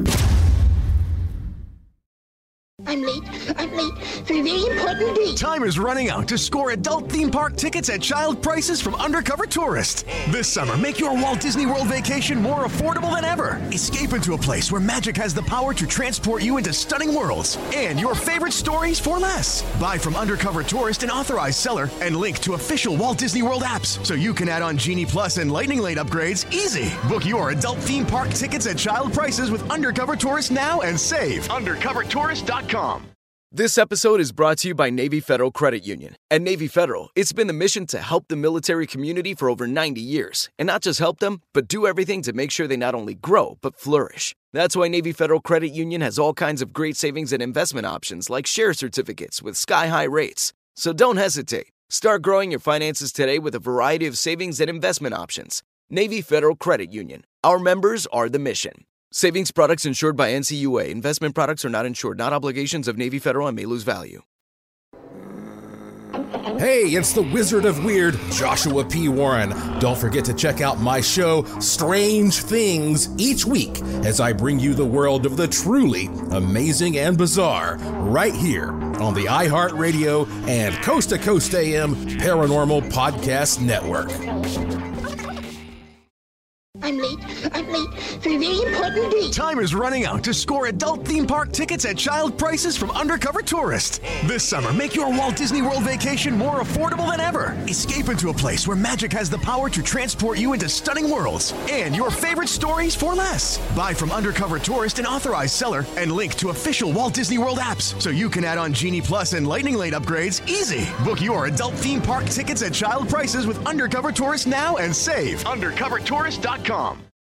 I'm late. I'm late for a very important date. Time is running out to score adult theme park tickets at child prices from Undercover Tourist. This summer, make your Walt Disney World vacation more affordable than ever. Escape into a place where magic has the power to transport you into stunning worlds and your favorite stories for less. Buy from Undercover Tourist, an authorized seller, and link to official Walt Disney World apps so you can add on Genie Plus and Lightning Lane upgrades easy. Book your adult theme park tickets at child prices with Undercover Tourist now and save. undercover tourist dot com. This episode is brought to you by Navy Federal Credit Union. At Navy Federal, it's been the mission to help the military community for over ninety years. And not just help them, but do everything to make sure they not only grow, but flourish. That's why Navy Federal Credit Union has all kinds of great savings and investment options like share certificates with sky-high rates. So don't hesitate. Start growing your finances today with a variety of savings and investment options. Navy Federal Credit Union. Our members are the mission. Savings products insured by N C U A. Investment products are not insured, not obligations of Navy Federal and may lose value. Hey, it's the Wizard of Weird, Joshua P. Warren. Don't forget to check out my show, Strange Things, each week as I bring you the world of the truly amazing and bizarre right here on the iHeartRadio and Coast to Coast A M Paranormal Podcast Network. I'm late. I'm late for a very important date. Time is running out to score adult theme park tickets at child prices from Undercover Tourist. This summer, make your Walt Disney World vacation more affordable than ever. Escape into a place where magic has the power to transport you into stunning worlds and your favorite stories for less. Buy from Undercover Tourist, an authorized seller, and link to official Walt Disney World apps so you can add on Genie Plus and Lightning Lane upgrades easy. Book your adult theme park tickets at child prices with Undercover Tourist now and save. undercover tourist dot com.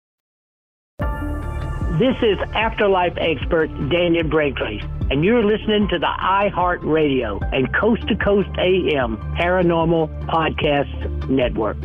This is Afterlife expert Daniel Brinkley, and you're listening to the iHeartRadio and Coast to Coast A M Paranormal Podcast Network.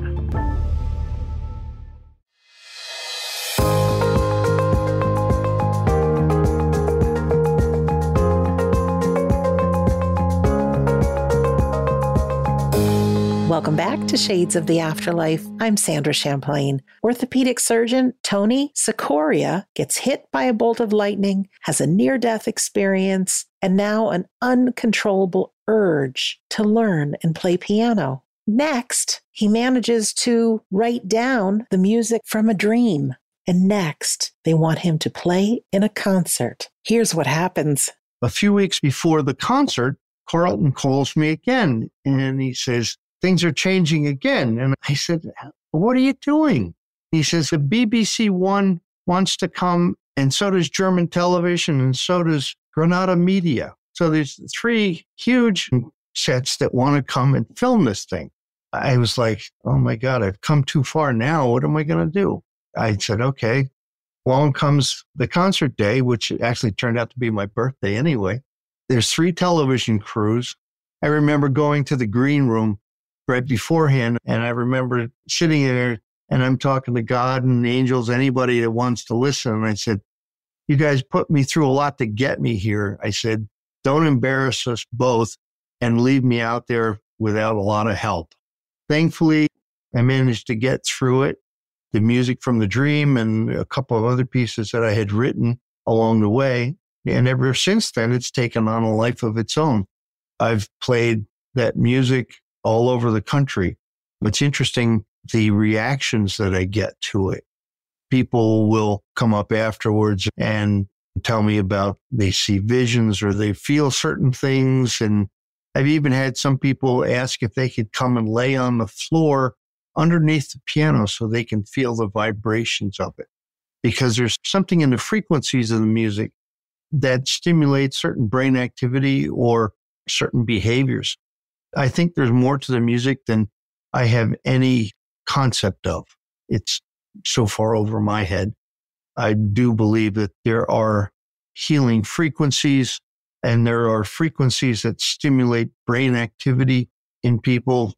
Welcome back to Shades of the Afterlife. I'm Sandra Champlain. Orthopedic surgeon Tony Sikoria gets hit by a bolt of lightning, has a near-death experience, and now an uncontrollable urge to learn and play piano. Next, he manages to write down the music from a dream. And next, they want him to play in a concert. Here's what happens. A few weeks before the concert, Carlton calls me again, and he says, things are changing again. And I said, what are you doing? He says, the B B C One wants to come, and so does German television, and so does Granada Media. So there's three huge sets that want to come and film this thing. I was like, oh my God, I've come too far now. What am I going to do? I said, okay. Along comes the concert day, which actually turned out to be my birthday anyway. There's three television crews. I remember going to the green room right beforehand, and I remember sitting there, and I'm talking to God and the angels, anybody that wants to listen. And I said, you guys put me through a lot to get me here. I said, don't embarrass us both and leave me out there without a lot of help. Thankfully, I managed to get through it. The music from the dream and a couple of other pieces that I had written along the way. And ever since then, it's taken on a life of its own. I've played that music all over the country. What's interesting, the reactions that I get to it. People will come up afterwards and tell me about they see visions or they feel certain things. And I've even had some people ask if they could come and lay on the floor underneath the piano so they can feel the vibrations of it. Because there's something in the frequencies of the music that stimulates certain brain activity or certain behaviors. I think there's more to the music than I have any concept of. It's so far over my head. I do believe that there are healing frequencies, and there are frequencies that stimulate brain activity in people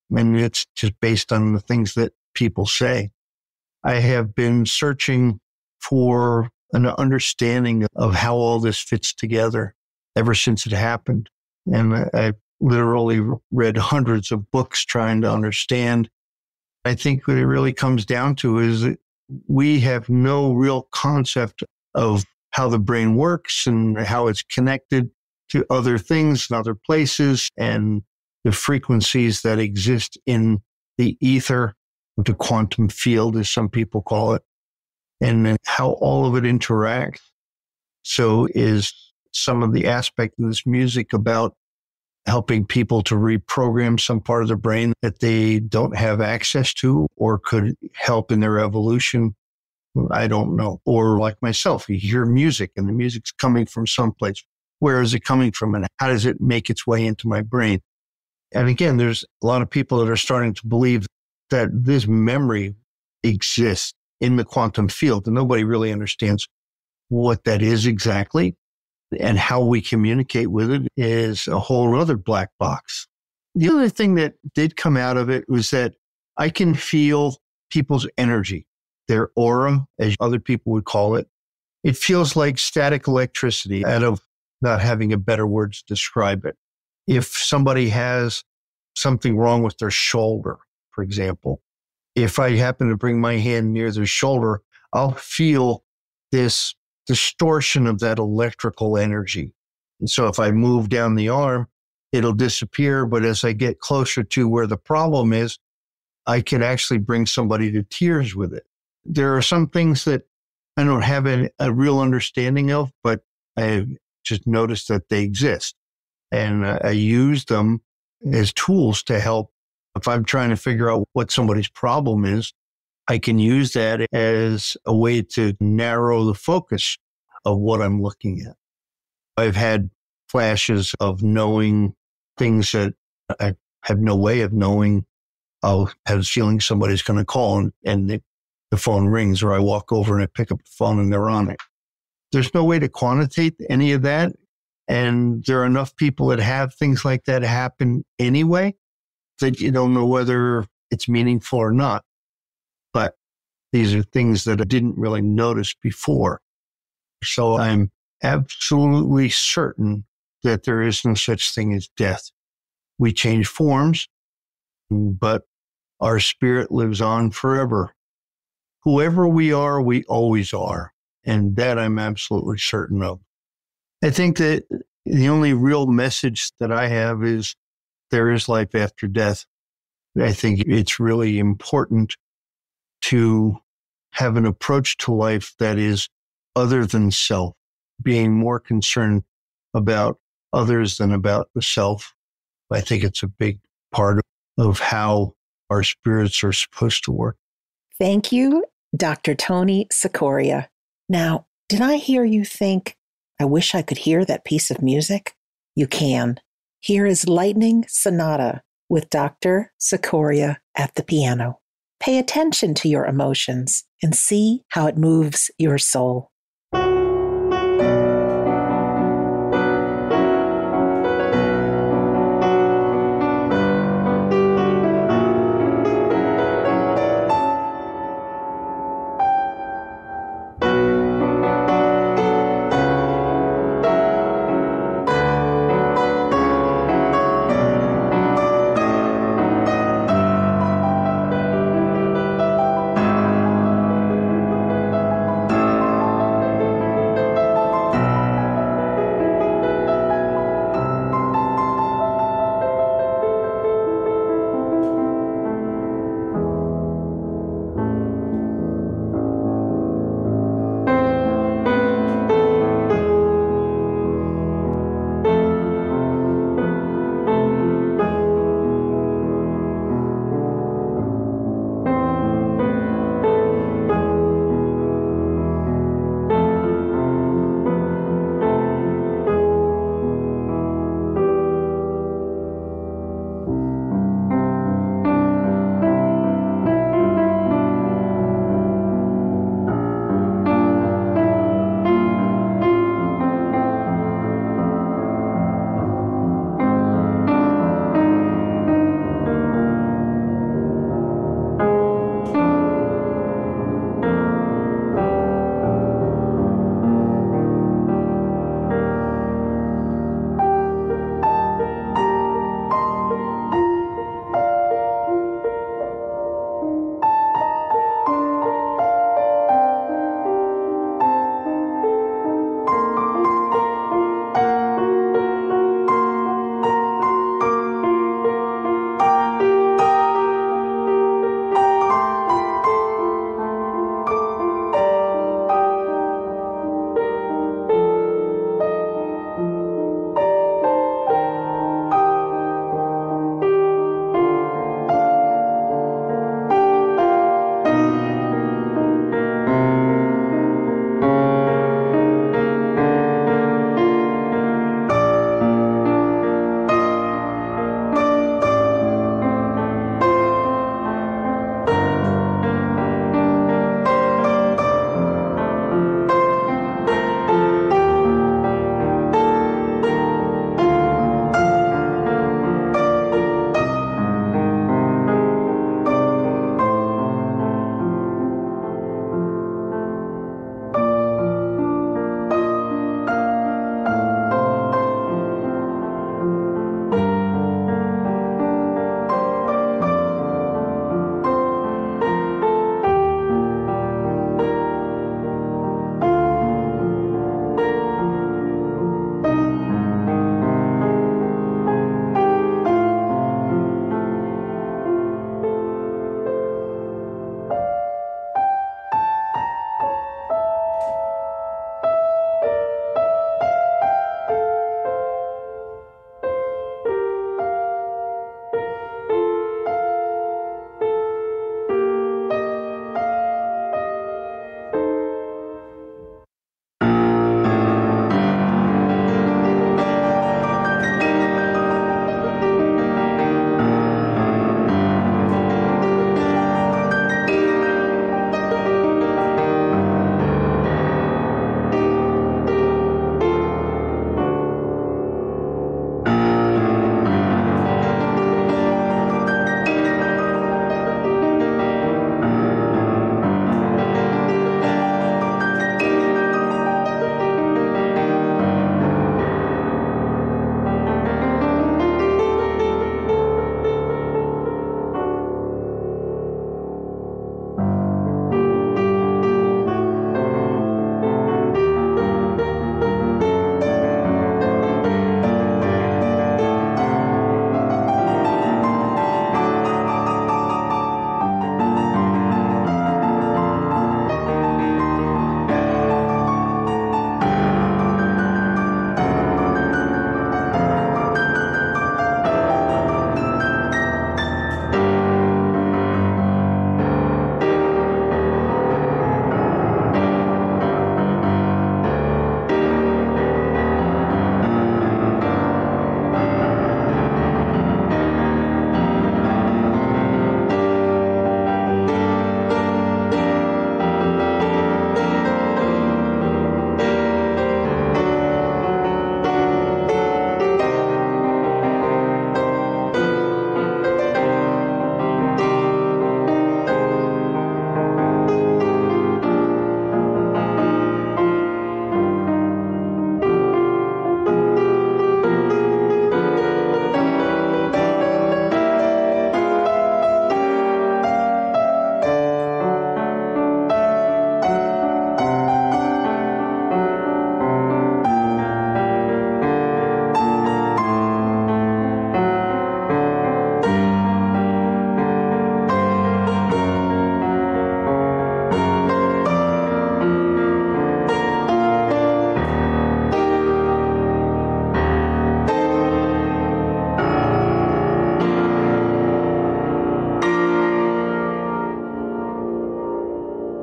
And it's just based on the things that people say. I have been searching for an understanding of how all this fits together ever since it happened. And I literally read hundreds of books trying to understand. I think what it really comes down to is that we have no real concept of how the brain works and how it's connected to other things and other places and the frequencies that exist in the ether, the quantum field, as some people call it, and how all of it interacts. So is some of the aspect of this music about helping people to reprogram some part of their brain that they don't have access to or could help in their evolution. I don't know. Or like myself, you hear music and the music's coming from someplace. Where is it coming from and how does it make its way into my brain? And again, there's a lot of people that are starting to believe that this memory exists in the quantum field, and nobody really understands what that is exactly. And how we communicate with it is a whole other black box. The other thing that did come out of it was that I can feel people's energy, their aura, as other people would call it. It feels like static electricity, out of not having a better word to describe it. If somebody has something wrong with their shoulder, for example, if I happen to bring my hand near their shoulder, I'll feel this distortion of that electrical energy. And so if I move down the arm, it'll disappear. But as I get closer to where the problem is, I can actually bring somebody to tears with it. There are some things that I don't have a, a real understanding of, but I just noticed that they exist. And uh, I use them as tools to help. If I'm trying to figure out what somebody's problem is, I can use that as a way to narrow the focus of what I'm looking at. I've had flashes of knowing things that I have no way of knowing. I'll have a feeling somebody's going to call and, and the, the phone rings, or I walk over and I pick up the phone and they're on it. There's no way to quantitate any of that. And there are enough people that have things like that happen anyway that you don't know whether it's meaningful or not. But these are things that I didn't really notice before. So I'm absolutely certain that there is no such thing as death. We change forms, but our spirit lives on forever. Whoever we are, we always are. And that I'm absolutely certain of. I think that the only real message that I have is there is life after death. I think it's really important to have an approach to life that is other than self, being more concerned about others than about the self. I think it's a big part of how our spirits are supposed to work. Thank you, Doctor Tony Cicoria. Now, did I hear you think, I wish I could hear that piece of music? You can. Here is Lightning Sonata with Doctor Cicoria at the piano. Pay attention to your emotions and see how it moves your soul.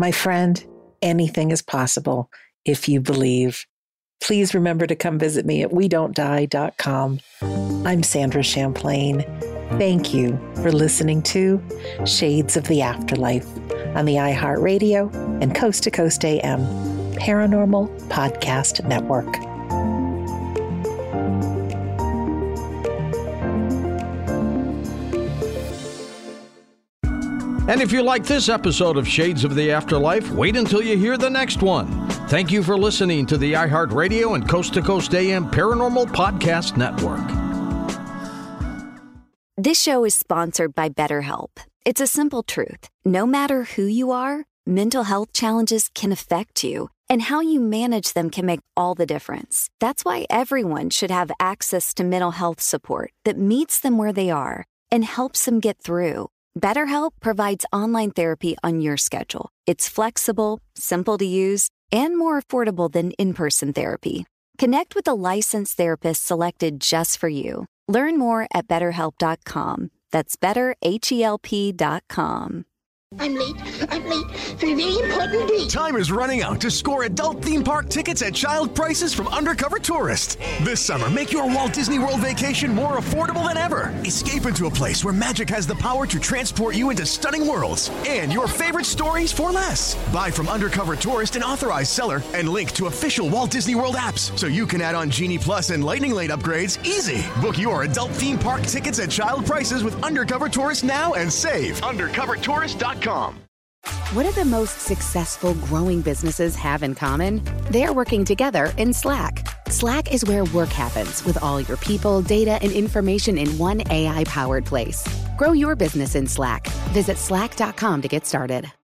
My friend, anything is possible if you believe. Please remember to come visit me at we don't die dot com. I'm Sandra Champlain. Thank you for listening to Shades of the Afterlife on the iHeartRadio and Coast to Coast A M Paranormal Podcast Network. And if you like this episode of Shades of the Afterlife, wait until you hear the next one. Thank you for listening to the iHeartRadio and Coast to Coast A M Paranormal Podcast Network. This show is sponsored by BetterHelp. It's a simple truth. No matter who you are, mental health challenges can affect you, and how you manage them can make all the difference. That's why everyone should have access to mental health support that meets them where they are and helps them get through. BetterHelp provides online therapy on your schedule. It's flexible, simple to use, and more affordable than in-person therapy. Connect with a licensed therapist selected just for you. Learn more at better help dot com. That's better help dot com. I'm late. I'm late for a very important date. Time is running out to score adult theme park tickets at child prices from Undercover Tourist. This summer, make your Walt Disney World vacation more affordable than ever. Escape into a place where magic has the power to transport you into stunning worlds and your favorite stories for less. Buy from Undercover Tourist, an authorized seller, and link to official Walt Disney World apps so you can add on Genie Plus and Lightning Lane upgrades easy. Book your adult theme park tickets at child prices with Undercover Tourist now and save. undercover tourist dot com. What do the most successful growing businesses have in common? They're working together in Slack. Slack is where work happens with all your people, data, and information in one A I-powered place. Grow your business in Slack. Visit slack dot com to get started.